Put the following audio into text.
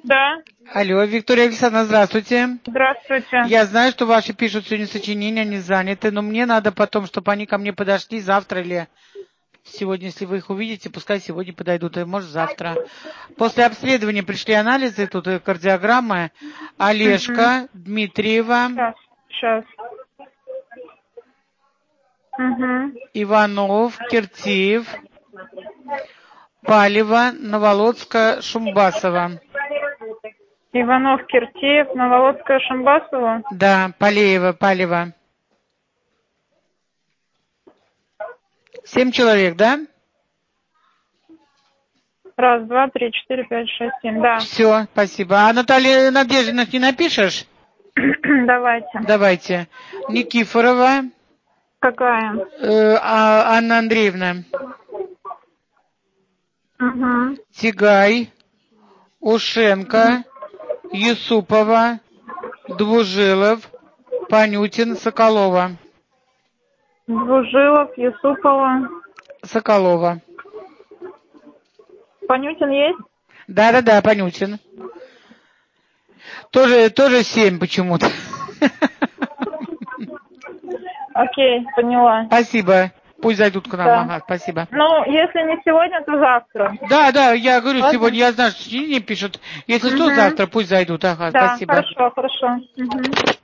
Да. Алло, Виктория Александровна, здравствуйте. Здравствуйте. Я знаю, что ваши пишут сегодня сочинения, они заняты, но мне надо потом, чтобы они ко мне подошли завтра или сегодня, если вы их увидите, пускай сегодня подойдут, и может завтра. После обследования пришли анализы, тут и кардиограммы. Олежка, Дмитриева, Сейчас. Иванов, Киртиев, Палева, Новолодска, Шумбасова. Иванов, Киртеев, Новолодская, Шамбасова. Да, Палева. 7 человек, да? 1, 2, 3, 4, 5, 6, 7, да. Все, спасибо. А Наталья Надеждина не напишешь? Давайте. Давайте. Никифорова. Какая? Анна Андреевна. Угу. Тигай. Ушенко. Юсупова. Двужилов. Панютин. Соколова. Двужилов, Юсупова. Соколова. Панютин есть? Да, Панютин. Тоже 7 почему-то. Окей, поняла. Спасибо. Пусть зайдут к нам. Да. Ага, спасибо. Ну, если не сегодня, то завтра. Да, я говорю, Ладно? сегодня я знаю, что не пишут. Если что, завтра пусть зайдут. Ага, Да, спасибо. хорошо. Угу.